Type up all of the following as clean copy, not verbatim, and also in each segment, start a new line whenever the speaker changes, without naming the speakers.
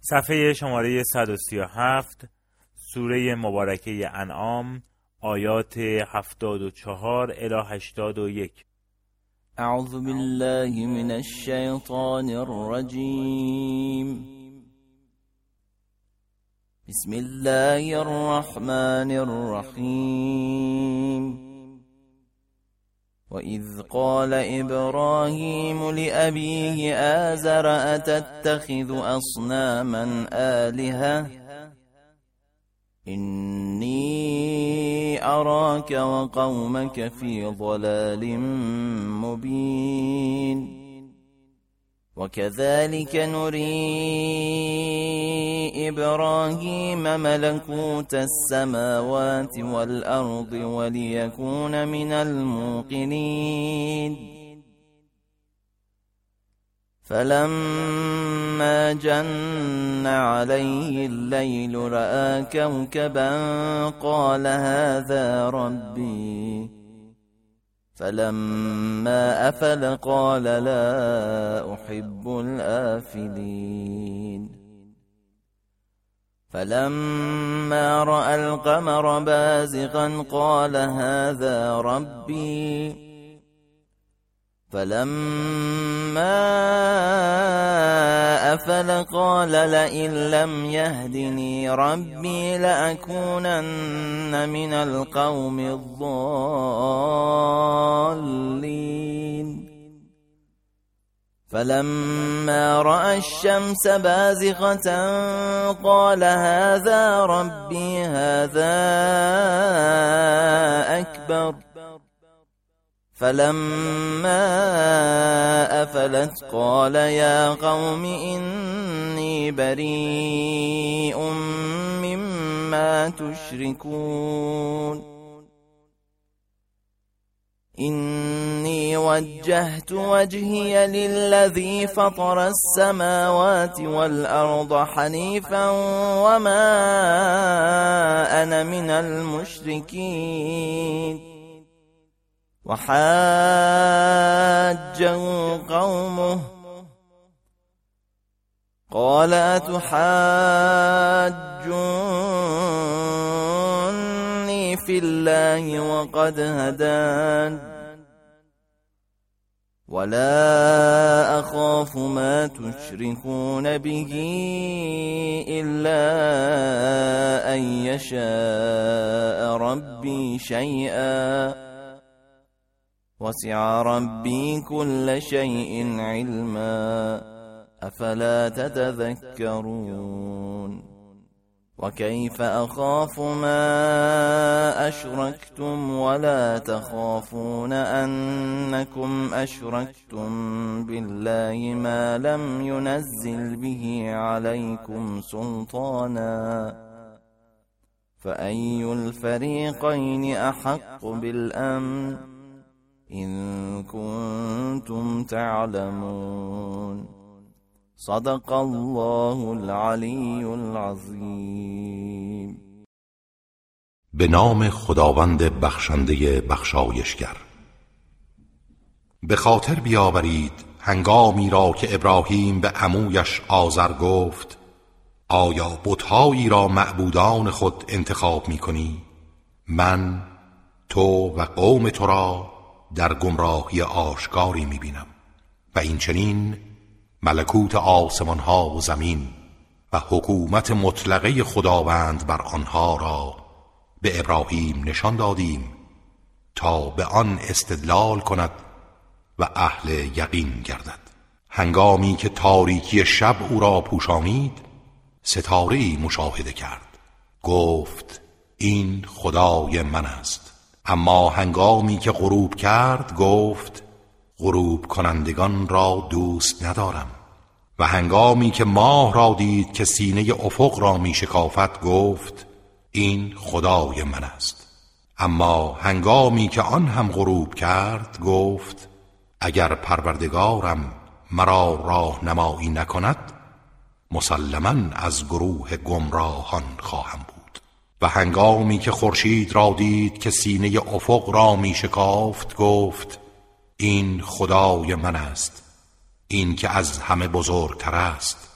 صفحه شماره 137 سوره مبارکه انعام آیات 74 الی 81.
اعوذ بالله من الشیطان الرجیم. بسم الله الرحمن الرحیم. وَإِذْ قَالَ إِبْرَاهِيمُ لِأَبِيهِ آزَرَ أَتَتَّخِذُ أَصْنَامًا آلِهَةً إِنِّي أَرَاكَ وَقَوْمَكَ فِي ضَلَالٍ مُبِينٍ. وَكَذَلِكَ نُرِي إِبْرَاهِيمَ مَلَكُوتَ السَّمَاوَاتِ وَالْأَرْضِ وَلِيَكُونَ مِنَ الْمُوقِنِينَ. فَلَمَّا جَنَّ عَلَيْهِ اللَّيْلُ رَأَىٰ كَوْكَبًا قَالَ هَٰذَا رَبِّي. فَلَمَّا أَفَلَ قَالَ لَا أُحِبُّ الْآفِلِينَ. فَلَمَّا رَأَى الْقَمَرَ بَازِغًا قَالَ هَٰذَا رَبِّي. فَلَمَّا أَفَلَ قَالَ لَئِن لَّمْ يَهْدِنِي رَبِّي لَأَكُونَنَّ مِنَ الْقَوْمِ الضَّالِّينَ. فَلَمَّا رَأَى الشَّمْسَ بَازِغَةً قَالَ هَٰذَا رَبِّي هَٰذَا أَكْبَرُ. فَلَمَّا أَفَلَتْ قَالَ يَا قَوْمِ إِنِّي بَرِيءٌ مِّمَّا تُشْرِكُونَ. إِنِّي وَجَّهْتُ وَجْهِيَ لِلَّذِي فَطَرَ السَّمَاوَاتِ وَالْأَرْضَ حَنِيفًا وَمَا أَنَا مِنَ الْمُشْرِكِينَ. وَحَاجَّهُ قَوْمُهُ قَالَ أَتُحَاجُّونِّي فِي اللَّهِ وَقَدْ هَدَانِ وَلَا أَخَافُ مَا تُشْرِكُونَ بِهِ إِلَّا أَن يَشَاءَ رَبِّي شَيْئًا وَسِعَ رَبِّي كُلَّ شَيْءٍ عِلْمًا أَفَلَا تَتَذَكَّرُونَ. وَكَيْفَ أَخَافُ مَا أَشْرَكْتُمْ وَلَا تَخَافُونَ أَنَّكُمْ أَشْرَكْتُمْ بِاللَّهِ مَا لَمْ يُنَزِّلْ بِهِ عَلَيْكُمْ سُلْطَانًا فَأَيُّ الْفَرِيقَيْنِ أَحَقُّ بِالْأَمْنِ إِن كُنتُمْ تَعْلَمُونَ. صدق الله العلی العظیم.
به نام خداوند بخشنده بخشایشگر. به خاطر بیاورید هنگامی را که ابراهیم به عمویش آزر گفت آیا بت‌هایی را معبودان خود انتخاب می‌کنی؟ من تو و قوم تو را در گمراهی آشکاری می‌بینم و این چنین ملکوت آسمان ها و زمین و حکومت مطلقه خداوند بر آنها را به ابراهیم نشان دادیم تا به آن استدلال کند و اهل یقین گردد. هنگامی که تاریکی شب او را پوشانید ستاره‌ای مشاهده کرد. گفت این خدای من است. اما هنگامی که غروب کرد گفت غروب کنندگان را دوست ندارم. و هنگامی که ماه را دید که سینه افق را می شکافت گفت این خدای من است. اما هنگامی که آن هم غروب کرد گفت اگر پروردگارم مرا راهنمایی نکند مسلماً از گروه گمراهان خواهم بود. و هنگامی که خورشید را دید که سینه افق را می شکافت گفت این خدای من است، این که از همه بزرگتر است.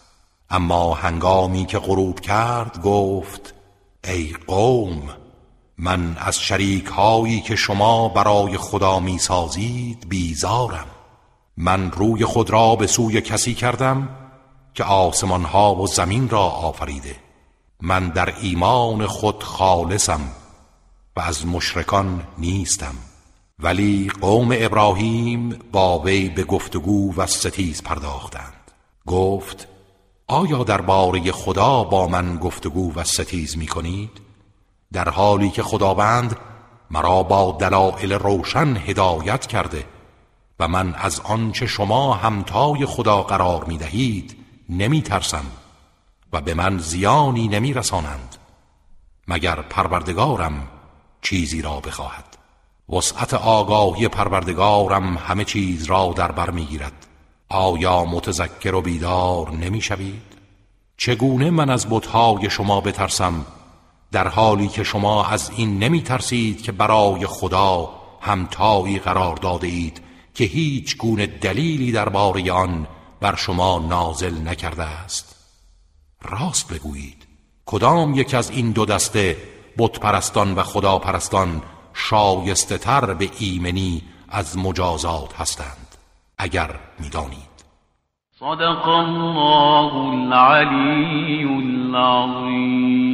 اما هنگامی که غروب کرد گفت ای قوم، من از شریک هایی که شما برای خدا می سازید بیزارم. من روی خود را به سوی کسی کردم که آسمان ها و زمین را آفریده. من در ایمان خود خالصم و از مشرکان نیستم. ولی قوم ابراهیم با وی به گفتگو و ستیز پرداختند. گفت آیا درباره خدا با من گفتگو و ستیز می کنید؟ در حالی که خداوند مرا با دلایل روشن هدایت کرده و من از آنچه شما همتای خدا قرار می دهید نمی ترسم و به من زیانی نمی رسانند مگر پروردگارم چیزی را بخواهد. وسعت آگاهی پروردگارم همه چیز را در بر می گیرد. آیا متذکر و بیدار نمی شوید؟ چگونه من از بت‌های شما بترسم در حالی که شما از این نمی ترسید که برای خدا همتایی قرار داده اید که هیچ گونه دلیلی درباره آن بر شما نازل نکرده است؟ راست بگویید کدام یک از این دو دسته بت پرستان و خدا پرستان شایسته تر به ایمنی از مجازات هستند اگر می‌دانید.
صدق الله العلی العظیم.